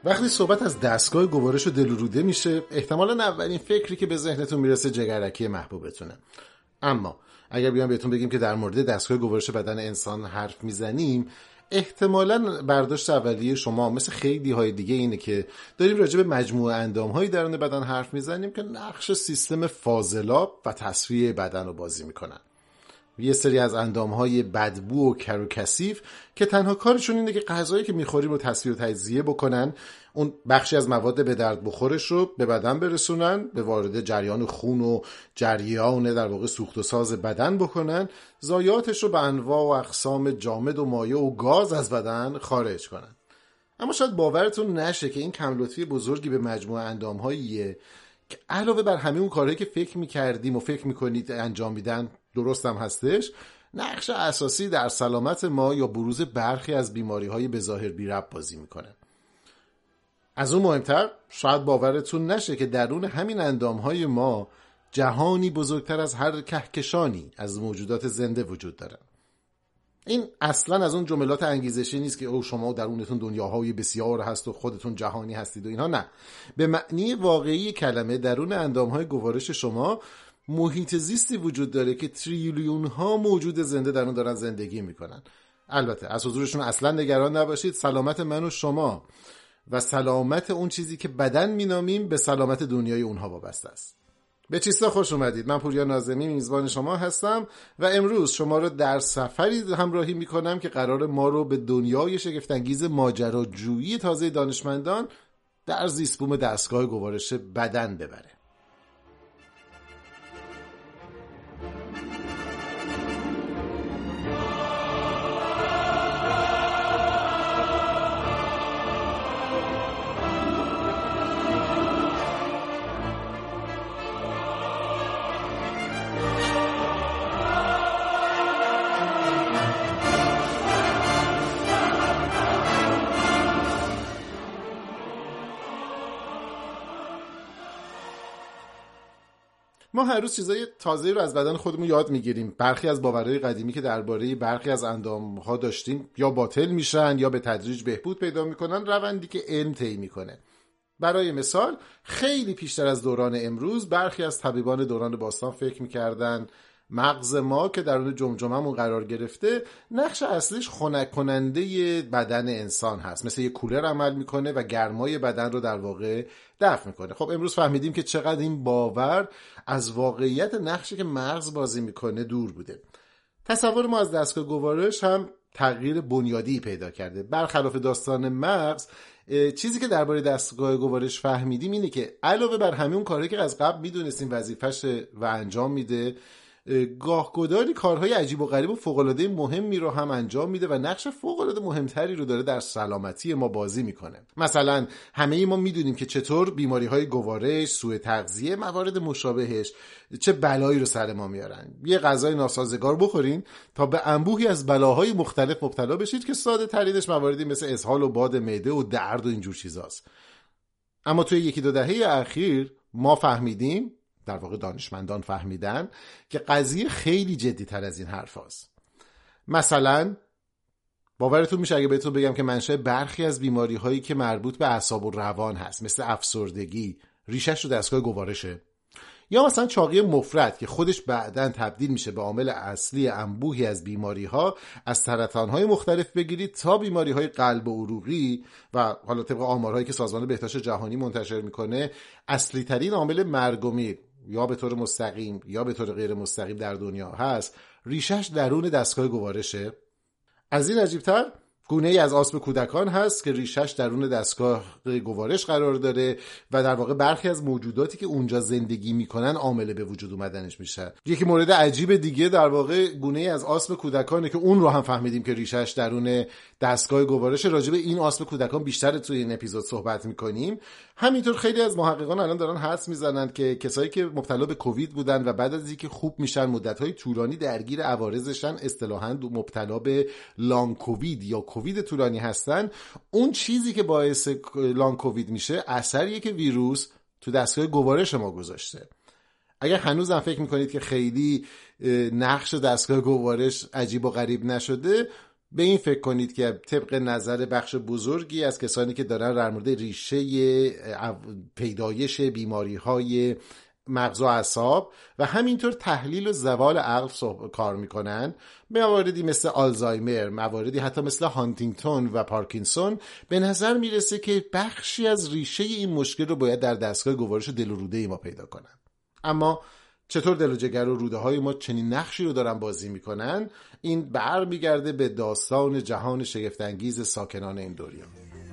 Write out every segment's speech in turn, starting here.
وقتی صحبت از دستگاه گوارش و دلوروده میشه، احتمالاً اولین فکری که به ذهنتون میرسه جگرکی محبوبتونه. اما اگر بیان بهتون بگیم که در مورد دستگاه گوارش بدن انسان حرف میزنیم، احتمالاً برداشت اولیه شما مثل خیلی های دیگه اینه که داریم راجع به مجموعه اندام‌های درون بدن حرف میزنیم که نقش سیستم فاضلاب و تصفیه بدن رو بازی میکنن. یه سری از اندام‌های بدبو و کر و کثیف که تنها کارشون اینه که غذایی که می‌خوریم رو تصفیه و تجزیه بکنن، اون بخشی از مواد به درد بخورش رو به بدن برسونن، به وارد جریان خون و جریان در واقع سوخت و ساز بدن بکنن، ضایعاتش رو به انواع و اقسام جامد و مایع و گاز از بدن خارج کنن. اما شاید باورتون نشه که این کم لطفی بزرگی به مجموعه اندام‌هاییه که علاوه بر همه اون کارهایی که فکر می‌کردیم و فکر می‌کنید انجام میدن، درست هم هستش، نقش اساسی در سلامت ما یا بروز برخی از بیماری‌های به ظاهر بی‌ربط بازی میکنه. از اون مهمتر شاید باورتون نشه که درون همین اندام‌های ما جهانی بزرگتر از هر کهکشانی از موجودات زنده وجود داره. این اصلا از اون جملات انگیزشی نیست که او شما درونتون دنیاهای بسیار هست و خودتون جهانی هستید و اینها. نه، به معنی واقعی کلمه درون اندام‌های گوارش شما محیط زیستی وجود داره که تریلیون ها موجود زنده در اون دارن زندگی میکنن. البته از حضورشون اصلا نگران نباشید، سلامت من و شما و سلامت اون چیزی که بدن مینامیم به سلامت دنیای اونها وابسته است. به چیستا خوش اومدید. من پوریا ناظمی میزبان شما هستم و امروز شما رو در سفری همراهی میکنم که قرار ما رو به دنیای شگفت‌انگیز ماجراجویی تازه دانشمندان در زیست‌بوم دستگاه گوارش بدن ببره. ما هر روز چیزای تازه‌ای رو از بدن خودمون یاد میگیریم. برخی از باورهای قدیمی که درباره برخی از اندام‌ها داشتیم یا باطل میشن یا به تدریج بهبود پیدا میکنن، روندی که علم طی میکنه. برای مثال خیلی پیشتر از دوران امروز برخی از طبیبان دوران باستان فکر میکردن مغز ما که درون جمجمه‌مون قرار گرفته نقش اصلیش خنک کننده بدن انسان هست، مثل یه کولر عمل میکنه و گرمای بدن رو در واقع دفع میکنه. خب امروز فهمیدیم که چقدر این باور از واقعیت نقشی که مغز بازی میکنه دور بوده. تصور ما از دستگاه گوارش هم تغییر بنیادی پیدا کرده. برخلاف داستان مغز، چیزی که درباره دستگاه گوارش فهمیدیم اینه که علاوه بر همون کاری که از قبل میدونستیم وظیفه‌ش و انجام میده، گاهگداری کارهای عجیب و غریب و فوق‌العاده مهمی رو هم انجام میده و نقش فوق‌العاده مهمتری رو داره در سلامتی ما بازی میکنه. مثلا همه ما میدونیم که چطور بیماری‌های گوارش، سوء تغذیه، موارد مشابهش چه بلایی رو سر ما میارن. یه غذای ناسازگار بخورین تا به انبوهی از بلاهای مختلف مبتلا بشید که ساده ترینش مواردی مثل اسهال و باد معده و درد و اینجور چیزاست. اما توی یکی دو دهه اخیر ما فهمیدیم، در واقع دانشمندان فهمیدن که قضیه خیلی جدی تر از این حرف هست. مثلا باورتون میشه اگه بهتون بگم که منشأ برخی از بیماری هایی که مربوط به اعصاب و روان هست، مثل افسردگی، ریشش رو دستگاه گوارشه. یا مثلا چاقی مفرط که خودش بعداً تبدیل میشه به عامل اصلی انبوهی از بیماری ها، از سرطان های مختلف بگیرید تا بیماری های قلب و عروقی، و حالا طبق آمارهایی که سازمان بهداشت جهانی منتشر میکنه اصلی ترین عامل مرگ و میر یا به طور مستقیم یا به طور غیر مستقیم در دنیا هست، ریشش درون دستگاه گوارشه. از این عجیبتر گونه‌ای از آسم کودکان هست که ریشش درون دستگاه گوارش قرار داره و در واقع برخی از موجوداتی که اونجا زندگی میکنن عامل به وجود اومدنش میشه. یکی مورد عجیب دیگه در واقع گونه‌ای از آسم کودکانه که اون رو هم فهمیدیم که ریشش درون دستگاه گوارش. راجع به این آسم کودکان بیشتر توی این اپیزود صحبت میکنیم. همینطور خیلی از محققان الان دارن حدس میزنن که کسایی که مبتلا به کووید بودن و بعد از اینکه خوب میشن مدت‌های طولانی درگیر عوارضشن، اصطلاحاً مبتلا به لانگ کووید یا کووید طولانی هستن، اون چیزی که باعث لانگ کووید میشه اثریه که ویروس تو دستگاه گوارش ما گذاشته. اگر هنوزم فکر میکنید که خیلی نقش دستگاه گوارش عجیب و غریب نشده، به این فکر کنید که طبق نظر بخش بزرگی از کسانی که دارن در مورد ریشه پیدایش بیماری‌های مغز و اعصاب و همینطور تحلیل و زوال عقل کار میکنن، مواردی مثل آلزایمر، مواردی حتی مثل هانتینگتون و پارکینسون، به نظر میرسه که بخشی از ریشه این مشکل رو باید در دستگاه گوارش دل و روده ما پیدا کنن. اما چطور دل و جگر و روده های ما چنین نقشی رو دارن بازی میکنن؟ این برمیگرده به داستان جهان شگفت‌انگیز ساکنان این دنیا.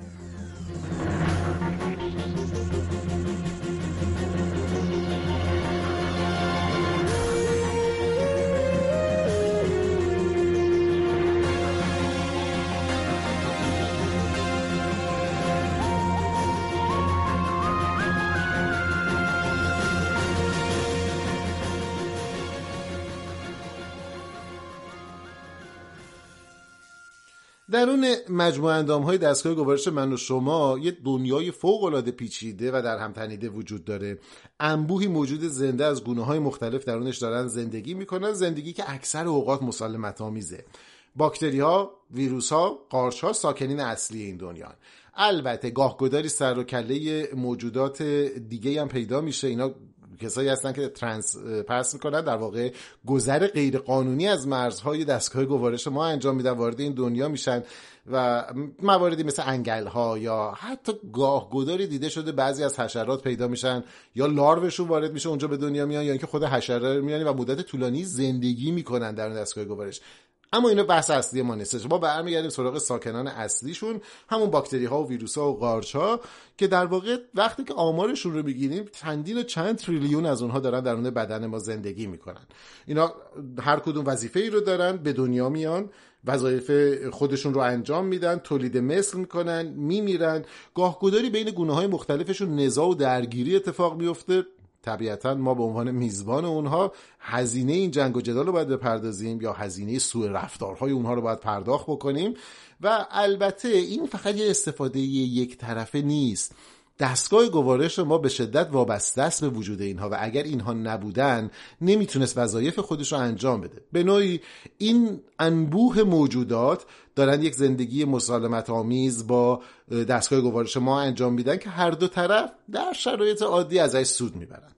درون مجموعه اندام‌های دستگاه گوارش من و شما یه دنیای فوق‌العاده پیچیده و در هم تنیده وجود داره. انبوهی موجود زنده از گونه‌های مختلف درونش دارن زندگی میکنن، زندگی که اکثر اوقات مسالمت‌آمیزه. باکتری‌ها، ویروس‌ها، قارچ‌ها ساکنین اصلی این دنیان. البته گاه‌گداری سر و کله موجودات دیگه هم پیدا میشه. اینا کسایی هستن که ترانس پس میکنن، در واقع گذر غیر قانونی از مرزهای دستگاه گوارش ما انجام میدن، وارد این دنیا میشن و مواردی مثل انگل‌ها یا حتی گاه‌گداری دیده شده بعضی از حشرات پیدا میشن یا لاروشون وارد میشه اونجا به دنیا میان یا اینکه خود حشره میان و مدت طولانی زندگی میکنن در دستگاه گوارش. اما اینا بحث اصلی ما نیست. ما برمیگردیم سراغ ساکنان اصلیشون، همون باکتری ها و ویروس ها و قارچ ها که در واقع وقتی که آمارشون رو بگیریم چندین و چند تریلیون از اونها دارن درون بدن ما زندگی میکنن. اینا هر کدوم وظیفه ای رو دارن، به دنیا میان، وظایف خودشون رو انجام میدن، تولید مثل میکنن، میمیرن. گاهگداری بین گونه های مختلفشون نزاع و درگیری اتفاق میفته. طبیعتا ما به عنوان میزبان اونها هزینه این جنگ و جدال رو باید بپردازیم یا هزینه سوء رفتارهای اونها رو باید پرداخت بکنیم. و البته این فقط یه استفاده یک طرفه نیست. دستگاه گوارش ما به شدت وابسته است به وجود اینها و اگر اینها نبودن نمیتونست وظایف خودش رو انجام بده. به نوعی این انبوه موجودات دارن یک زندگی مسالمت آمیز با دستگاه گوارش ما انجام میدن که هر دو طرف در شرایط عادی ازش سود میبرن.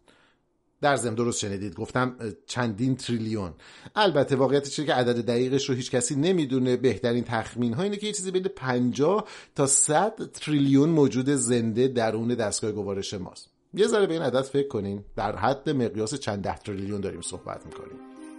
در ضمن درست شنیدید، گفتم چندین تریلیون. البته واقعیتش اینه که عدد دقیقش رو هیچ کسی نمیدونه. بهترین تخمین ها اینه که یه چیزی بین 50 تا 100 تریلیون موجود زنده درون دستگاه گوارش ماست. یه ذره به این عدد فکر کنین. در حد مقیاس چند ده تریلیون داریم صحبت میکنیم.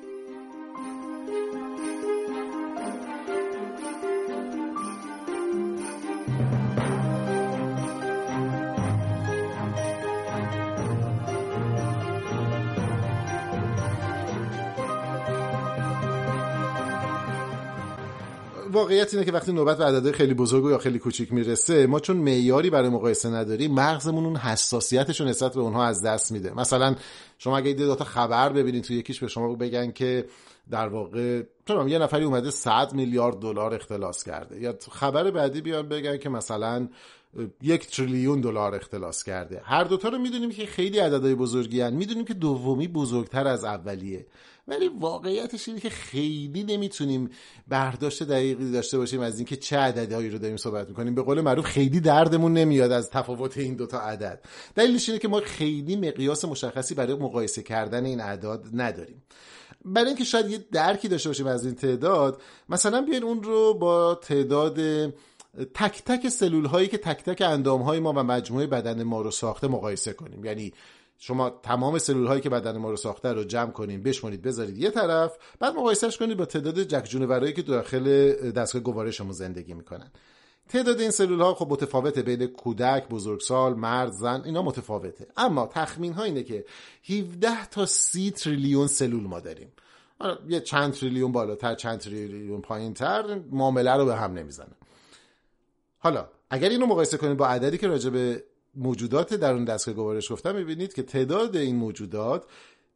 واقعیت اینه که وقتی نوبت به عددهای خیلی بزرگ یا خیلی کوچیک میرسه، ما چون معیاری برای مقایسه نداریم، مغزمون اون حساسیتش رو نسبت به اونها از دست میده. مثلا شما اگه دو تا خبر ببینید تو یکیش به شما بگن که در واقع یه نفری اومده 100 میلیارد دلار اختلاس کرده، یا خبر بعدی بیان بگن که مثلا 1 تریلیون دلار اختلاس کرده، هر دوتا رو میدونیم که خیلی عددهای بزرگی هن. میدونیم که دومی بزرگتر از اولیه، ولی واقعیتش اینه که خیلی نمیتونیم برداشت دقیقی داشته باشیم از اینکه چه عددهایی رو داریم صحبت میکنیم. به قول معروف خیلی دردمون نمیاد از تفاوت این دوتا عدد. دلیلش اینه که ما خیلی مقیاس مشخصی برای مقایسه کردن این اعداد نداریم. برای اینکه شاید یه درکی داشته باشیم از این تعداد، مثلا بیاین اون رو با تعداد تک تک سلول هایی که تک تک اندام های ما و مجموعه بدن ما رو ساخته مقایسه کنیم. یعنی شما تمام سلول هایی که بدن ما رو ساخته رو جمع کنین، بشمونید، بذارید یه طرف، بعد مقایسهش کنید با تعداد جک جونورایی که داخل دستگاه گوارشمون زندگی میکنن. تعداد این سلول ها خب متفاوته، بین کودک، بزرگسال، مرد، زن، اینا متفاوته. اما تخمین ها اینه که 17 تا 30 تریلیون سلول ما داریم. یه چند تریلیون بالاتر، چند تریلیون پایینتر، معامله رو به هم نمیزنه. حالا اگر اینو مقایسه کنید با عددی که راجع به موجودات درون دستگاه گوارش گفتم، میبینید که تعداد این موجودات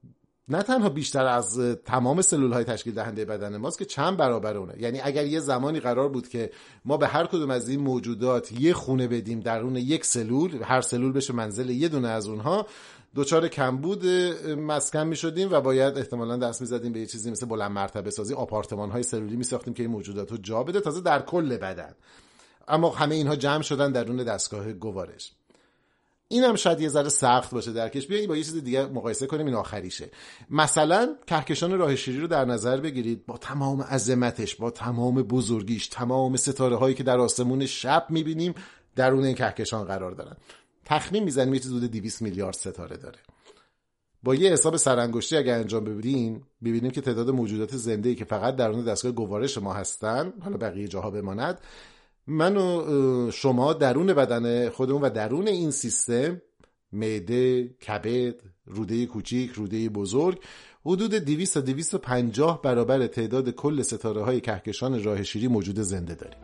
نه تنها بیشتر از تمام سلول‌های تشکیل دهنده بدن ماست که چند برابر اونه. یعنی اگر یه زمانی قرار بود که ما به هر کدوم از این موجودات یه خونه بدیم درون یک سلول، هر سلول بشه منزل یه دونه از اونها، دوچار کمبود مسکن می‌شدیم و باید احتمالاً دست می‌زدیم به یه چیزی مثل بلند مرتبه سازی، آپارتمان‌های سلولی می‌ساختیم که این موجودات رو جا بده، تازه در کل بدن. اما همه اینها جمع شدن درون دستگاه گوارش. این هم شاید یه ذره سخت باشه درکش. بیایید با یه چیز دیگه مقایسه کنیم، این آخریشه. مثلا کهکشان راه شیری رو در نظر بگیرید، با تمام عظمتش، با تمام بزرگیش، تمام ستاره هایی که در آسمون شب میبینیم درون این کهکشان قرار دارن. تخمین میزنیم یه چیز حدود 200 میلیارد ستاره داره. با یه حساب سرانگشتی اگه انجام ببینیم که تعداد موجودات زنده‌ای که فقط درون دستگاه گوارش ما هستن، حالا بقیه جاها بماند، من و شما درون بدن خودمون و درون این سیستم، معده، کبد، روده کوچیک، روده بزرگ، حدود 200 تا 250 برابر تعداد کل ستاره های کهکشان راه شیری موجود زنده داریم.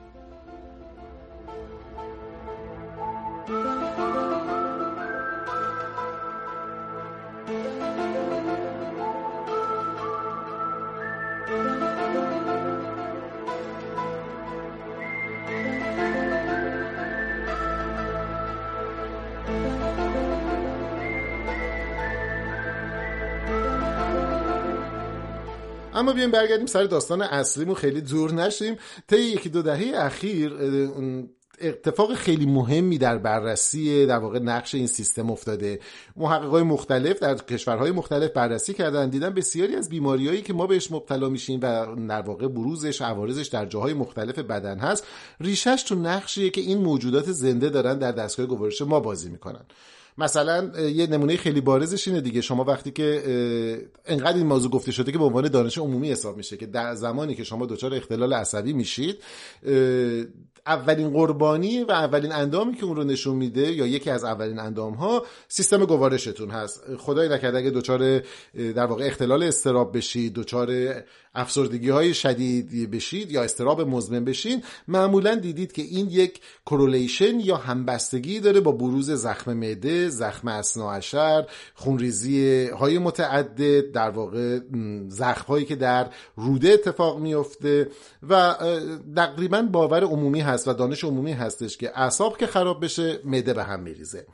اما بیایم برگردیم سر داستان اصلیمون، خیلی دور نشیم. طی 1-2 دهه اخیر اتفاق خیلی مهمی در بررسی در واقع نقش این سیستم افتاده. محققای مختلف در کشورهای مختلف بررسی کردن، دیدن بسیاری از بیماریایی که ما بهش مبتلا میشیم و در واقع بروزش، عوارضش در جاهای مختلف بدن هست، ریشش تو نقشیه که این موجودات زنده دارن در دستگاه گوارش ما بازی میکنن. مثلا یه نمونه خیلی بارزش اینه دیگه، شما وقتی که انقدر این موضوع گفته شده که به عنوان دانش عمومی حساب میشه که در زمانی که شما دچار اختلال عصبی میشید، اولین قربانی و اولین اندامی که اون رو نشون میده یا یکی از اولین اندام‌ها سیستم گوارشتون هست. خدای نکرده اگه دچار در واقع اختلال اضطراب بشید، دچار افسردگی‌های شدید بشید یا اضطراب مزمن بشین، معمولاً دیدید که این یک کورولیشن یا همبستگی داره با بروز زخم معده، زخم اثناعشر، خونریزی های متعدد، در واقع زخم هایی که در روده اتفاق میفته و تقریباً باور عمومی هست و دانش عمومی هستش که اعصاب که خراب بشه معده به هم میریزه.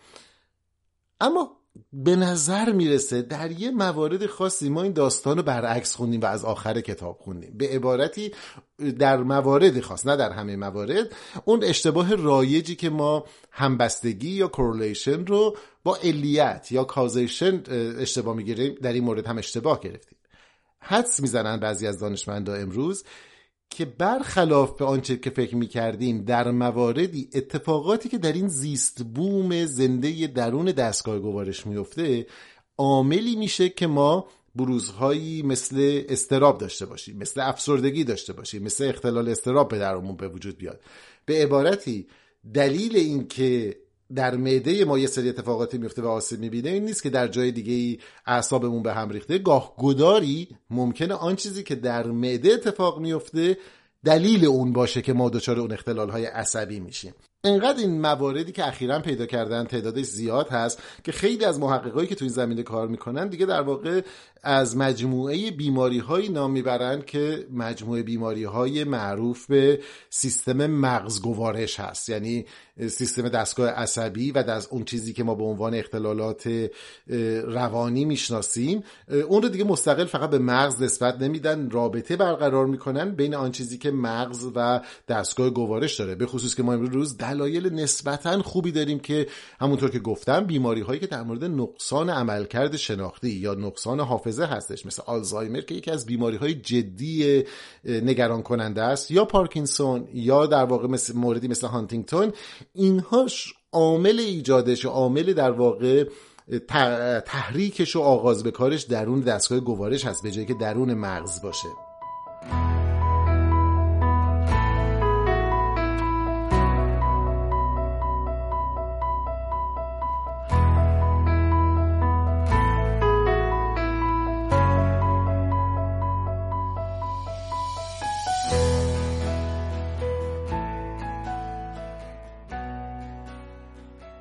اما به نظر میرسه در یه موارد خاصی ما این داستان رو برعکس خوندیم و از آخر کتاب خوندیم. به عبارتی در موارد خاص، نه در همه موارد، اون اشتباه رایجی که ما همبستگی یا کورلیشن رو با علیت یا کازیشن اشتباه میگیریم، در این مورد هم اشتباه گرفتیم. حدس میزنن بعضی از دانشمندا امروز که برخلاف به آنچه که فکر می‌کردیم، در مواردی اتفاقاتی که در این زیست بوم زنده درون دستگاه گوارش میفته عاملی میشه که ما بروزهایی مثل اضطراب داشته باشیم، مثل افسردگی داشته باشیم، مثل اختلال اضطراب به درمون به وجود بیاد. به عبارتی دلیل این که در معده ما یه سری اتفاقاتی میفته و آسیب میبینه این نیست که در جای دیگه اعصابمون به هم ریخته. گاه گداری ممکنه آن چیزی که در معده اتفاق میفته دلیل اون باشه که ما دچار اون اختلال‌های عصبی میشیم. انقدر این مواردی که اخیراً پیدا کردن تعدادش زیاد هست که خیلی از محققایی که تو این زمینه کار میکنن دیگه در واقع از مجموعه بیماری‌هایی نام میبرن که مجموعه بیماری‌های معروف به سیستم مغز گوارش هست، یعنی سیستم دستگاه عصبی و از اون چیزی که ما به عنوان اختلالات روانی میشناسیم اون رو دیگه مستقل فقط به مغز نسبت نمیدن، رابطه برقرار میکنن بین آن چیزی که مغز و دستگاه گوارش داره. به خصوص که ما امروز دلایل نسبتاً خوبی داریم که همونطور که گفتم بیماری هایی که در مورد نقصان عملکرد شناختی یا نقصان حافظه هستش، مثل آلزایمر که یکی از بیماری های جدی نگران کننده است، یا پارکینسون، یا در واقع موردی مثل هانتینگتون، اینهاش عامل ایجادش و عامل در واقع تحریکش و آغاز به کارش درون دستگاه گوارش هست به جایی که درون مغز باشه.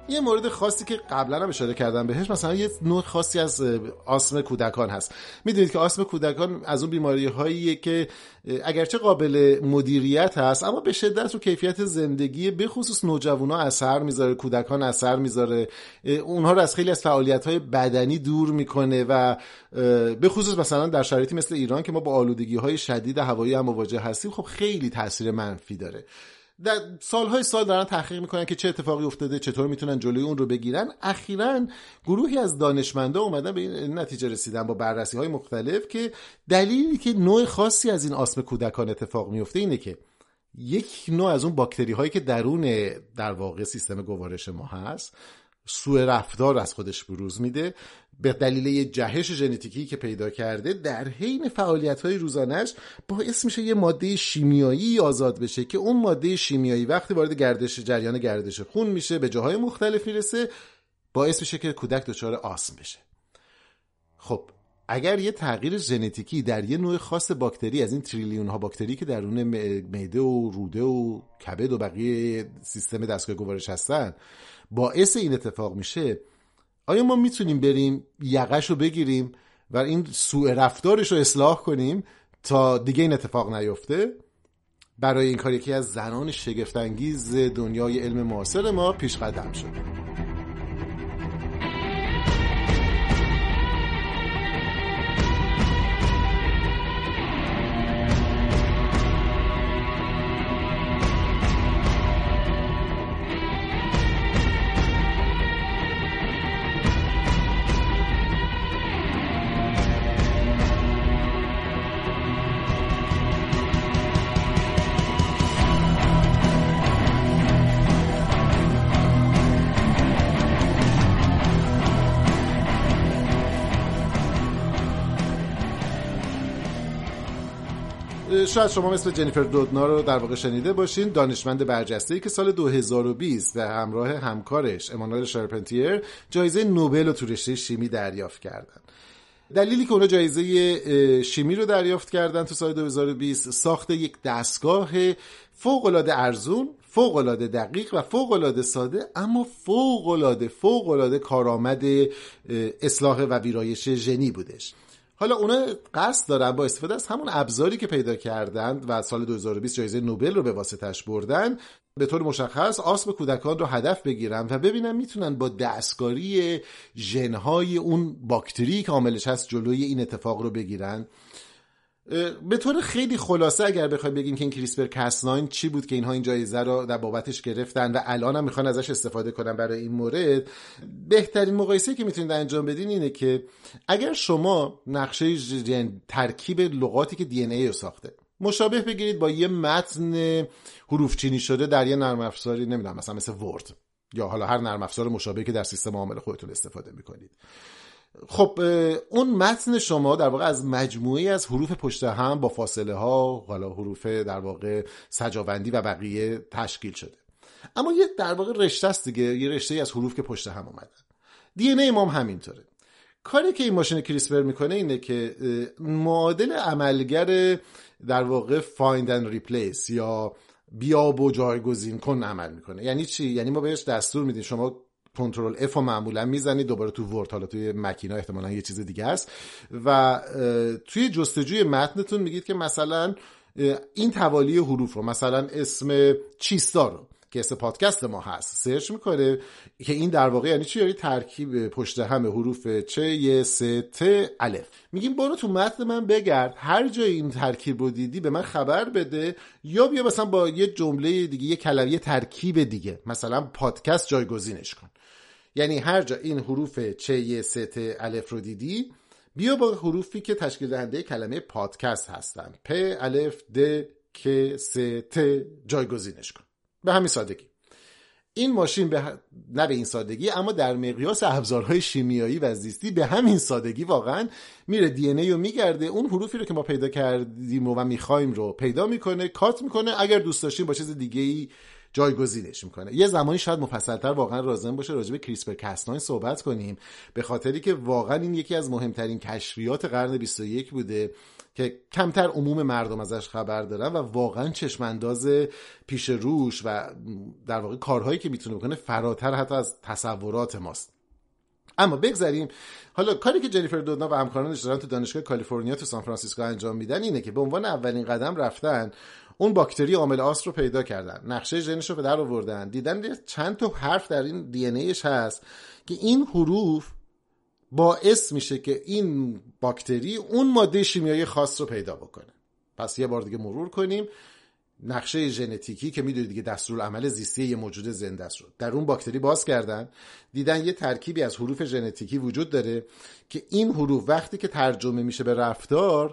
یه مورد خاصی که قبلا هم اشاره کردم بهش، مثلا یه نوع خاصی از آسم کودکان هست. میدونید که آسم کودکان از اون بیماری‌هاییه که اگرچه قابل مدیریت هست اما به شدت رو کیفیت زندگی به خصوص نوجوانا اثر میذاره، کودکان اثر میذاره، اونها رو از خیلی از فعالیت‌های بدنی دور میکنه و به خصوص مثلا در شرایطی مثل ایران که ما با آلودگی‌های شدید هوایی هم مواجه هستیم، خب خیلی تاثیر منفی داره. در سالهای سال دارن تحقیق میکنن که چه اتفاقی افتاده، چطور میتونن جلوی اون رو بگیرن. اخیراً گروهی از دانشمندا اومدن به این نتیجه رسیدن با بررسی‌های مختلف که دلیلی که نوع خاصی از این آسم کودکان اتفاق میفته اینه که یک نوع از اون باکتری هایی که درون در واقع سیستم گوارش ما هست سوء رفتار از خودش بروز میده، به دلیل یه جهش ژنتیکی که پیدا کرده در حین فعالیت‌های روزانه‌اش باعث میشه یه ماده شیمیایی آزاد بشه که اون ماده شیمیایی وقتی وارد جریان گردش خون میشه به جاهای مختلف میرسه، باعث میشه که کودک دچار آسم بشه. خب اگر یه تغییر ژنتیکی در یه نوع خاص باکتری از این تریلیون ها باکتری که درون معده و روده و کبد و بقیه سیستم دستگاه گوارش هستن باعث این اتفاق میشه، آیا ما میتونیم بریم یقش رو بگیریم و این سوء رفتارش رو اصلاح کنیم تا دیگه این اتفاق نیفته؟ برای این کار یکی از زنان شگفت‌انگیز دنیای علم معاصر ما پیش قدم شد. شاید شما مثل جنیفر دودنا رو در واقع شنیده باشین، دانشمند برجسته‌ای که سال 2020 به همراه همکارش امانوئل شارپنتیر جایزه نوبل رو تو رشته شیمی دریافت کردن. دلیلی که اونا جایزه شیمی رو دریافت کردن تو سال 2020 ساخت یک دستگاه فوق‌العاده ارزون، فوق‌العاده دقیق و فوق‌العاده ساده اما فوق‌العاده کارآمد اصلاح و ویرایش ژنی بودش. حالا اونا قصد دارن با استفاده از همون ابزاری که پیدا کردند و سال 2020 جایزه نوبل رو به واسطش بردن، به طور مشخص آسم کودکان رو هدف بگیرن و ببینن میتونن با دستکاری ژن‌های اون باکتری که عاملش هست جلوی این اتفاق رو بگیرن. به طور خیلی خلاصه اگر بخوایم بگیم که این کریسپر کاس9 چی بود که اینها این جایزه رو در بابتش گرفتن و الان هم میخوان ازش استفاده کنن برای این مورد، بهترین مقایسه که میتونید انجام بدین اینه که اگر شما نقشه ترکیب لغاتی که دی ان ای رو ساخته مشابه بگیرید با یه متن حروف چینی شده در یه نرم افزاری، نمیدونم مثلا مثل ورد یا حالا هر نرم افزار مشابهی که در سیستم عامل خودتون استفاده میکنید، خب اون متن شما در واقع از مجموعی از حروف پشت هم با فاصله ها، حالا حروف در واقع سجاوندی و بقیه تشکیل شده. اما یه در واقع رشته است دیگه، یه رشته از حروف که پشت هم اومدن. دی ان ای ما هم همینطوره. کاری که این ماشین کریسپر میکنه اینه که معادل عملگر در واقع فایند اند ریپلیس یا بیاب و جایگزین کن عمل میکنه. یعنی چی؟ یعنی ما بهش دستور میدیم شما کنترل اف رو معمولا میزنید دوباره تو ورد، حالا توی مکینا احتمالاً یه چیز دیگه است و توی جستجوی متنتون میگید که مثلا این توالی حروف رو، مثلا اسم چیستا رو که اسم پادکست ما هست سرچ میکنه که این در واقع یعنی چی؟ یعنی ترکیب پشت هم حروف چ ی س ت الف. میگیم برو تو متن من بگرد، هر جای این ترکیب رو دیدی به من خبر بده، یا بیا مثلا با یه جمله دیگه، یه کلمه ترکیب دیگه، مثلا پادکست جایگزینش کن. یعنی هر جا این حروف چ ی س ت الف رو دیدی بیا با حروفی که تشکیل دهنده کلمه پادکست هستن پ الف د ک س ت جایگزینش کن. به همین سادگی. این ماشین نه به این سادگی اما در مقیاس ابزارهای شیمیایی و زیستی به همین سادگی واقعا میره دی ان ای رو میگرده، اون حروفی رو که ما پیدا کردیم و میخوایم رو پیدا میکنه، کات میکنه، اگر دوست داشتیم با چیز دیگه‌ای جایگزینش میکنه. یه زمانی شاید مفصل‌تر واقعا لازم باشه راجع به کریسپر کاس9 صحبت کنیم، به خاطری که واقعا این یکی از مهمترین کشفیات قرن 21 بوده که کمتر عموم مردم ازش خبر دارن و واقعا چشمانداز پیش روش و در واقع کارهایی که میتونه بکنه فراتر حتی از تصورات ماست. اما بگذاریم، حالا کاری که جنیفر دودنا و همکارانش دارن تو دانشگاه کالیفرنیا تو سان فرانسیسکو انجام میدن اینه که به عنوان اولین قدم رفتن اون باکتری عامل آس رو پیدا کردن، نقشه ژنش رو به در آوردن، دیدن چند تا حرف در این دی ان ایش هست که این حروف باعث میشه که این باکتری اون ماده شیمیایی خاص رو پیدا بکنه. پس یه بار دیگه مرور کنیم، نقشه ژنتیکی که میدونید دیگه دستورالعمل زیستی یه موجود زنده است رو در اون باکتری باز کردن، دیدن یه ترکیبی از حروف ژنتیکی وجود داره که این حروف وقتی که ترجمه میشه به رفتار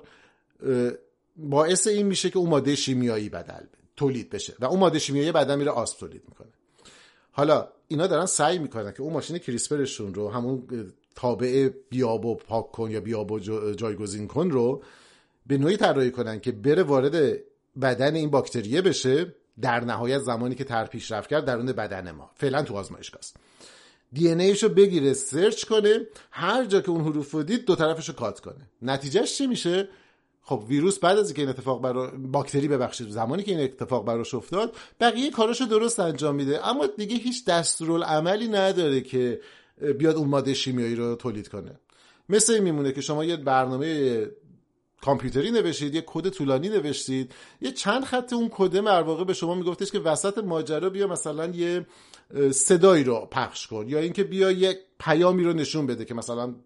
باعث این میشه که اون ماده شیمیایی تولید بشه و اون ماده شیمیایی بعدا میره آسپ تولید میکنه. حالا اینا دارن سعی میکنن که اون ماشین کریسپرشون رو، همون تابع بیابو پاک کن یا بیابو جایگزین کن رو، به نوعی طراحی کنن که بره وارد بدن این باکتریه بشه، در نهایت زمانی که پیشرفت کرد درون بدن ما، فعلا تو آزمایشگاه است، دی ان ایشو بگیره، سرچ کنه، هر جا که اون حروف رو دید دو طرفشو کات کنه. نتیجهش چی میشه؟ خب ویروس بعد از اینکه این اتفاق باکتری زمانی که این اتفاق براش افتاد بقیه کاراشو درست انجام میده، اما دیگه هیچ دستورالعملی نداره که بیاد اون ماده شیمیایی رو تولید کنه. مثل این میمونه که شما یه برنامه کامپیوتری نوشتید، یه کد طولانی نوشتید، یه چند خط اون کد در واقع به شما میگفتش که وسط ماجرا بیا مثلا یه صدایی رو پخش کن، یا اینکه بیا یه پیامی رو نشون بده که مثلا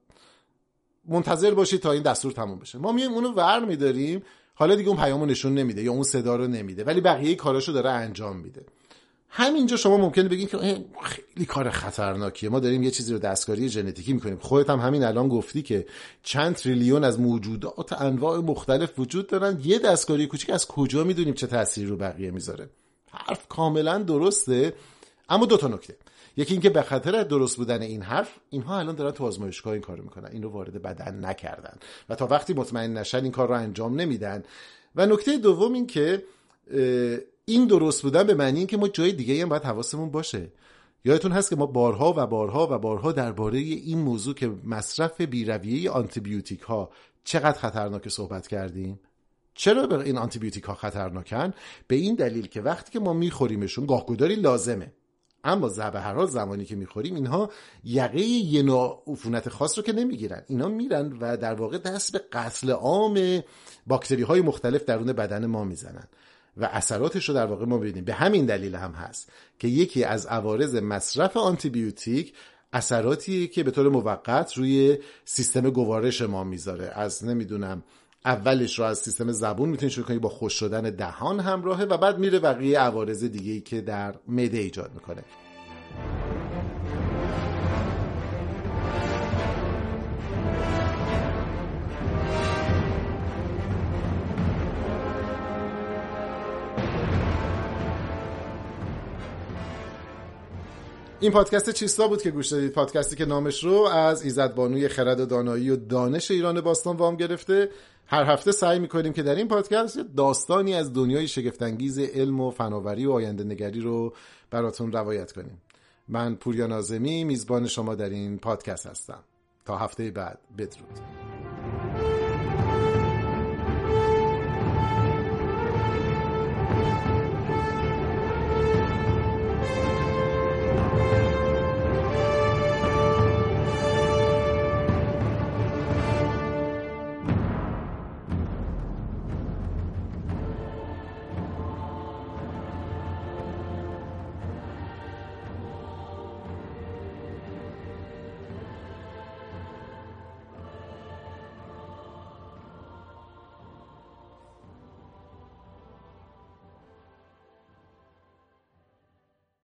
منتظر باشید تا این دستور تموم بشه. ما میایم اونو ور میداریم، حالا دیگه اون پیامو نشون نمیده یا اون صدا رو نمیده، ولی بقیه کاراشو داره انجام میده. همینجا شما ممکنه بگین که خیلی کار خطرناکیه، ما داریم یه چیزی رو دستکاری ژنتیکی میکنیم. خودت هم همین الان گفتی که چند تریلیون از موجودات انواع مختلف وجود دارن، یه دستکاری کوچیک از کجا میدونیم چه تأثیری رو بقیه میذاره؟ حرف کاملا درسته، اما دو تا نکته. یکی اینکه به خاطر درست بودن این حرف اینها الان دارن تو آزمایشگاه این کارو میکنن، این رو وارد بدن نکردن و تا وقتی مطمئن نشن این کار رو انجام نمیدن. و نکته دوم این که این درست بودن به معنی این که ما جای دیگه هم باید حواسمون باشه. یادتون هست که ما بارها و بارها و بارها درباره این موضوع که مصرف بی‌رویه آنتیبیوتیک ها چقدر خطرناک صحبت کردیم. چرا به این آنتیبیوتیک ها خطرناکن؟ به این دلیل که وقتی که ما میخوریمشون گاهگداری لازمه، اما به هر حال زمانی که میخوریم اینها یقه یه نوع عفونت خاص رو که نمیگیرن، اینا میرن و در واقع دست به قتل عام باکتری های مختلف درون بدن ما میزنن و اثراتش رو در واقع ما ببینیم. به همین دلیل هم هست که یکی از عوارض مصرف آنتیبیوتیک اثراتی که به طور موقت روی سیستم گوارش ما میذاره. از نمیدونم اولش رو از سیستم زبون میتونید شروع کنید با خشک شدن دهان همراهه و بعد میره بقیه عوارض دیگه‌ای که در معده ایجاد میکنه. این پادکست چیستا بود که گوش دادید، پادکستی که نامش رو از ایزدبانوی خرد و دانایی و دانش ایران باستان وام گرفته. هر هفته سعی میکنیم که در این پادکست داستانی از دنیای شگفت‌انگیز علم و فناوری و آینده نگری رو براتون روایت کنیم. من پوریا ناظمی میزبان شما در این پادکست هستم. تا هفته بعد، بدرود.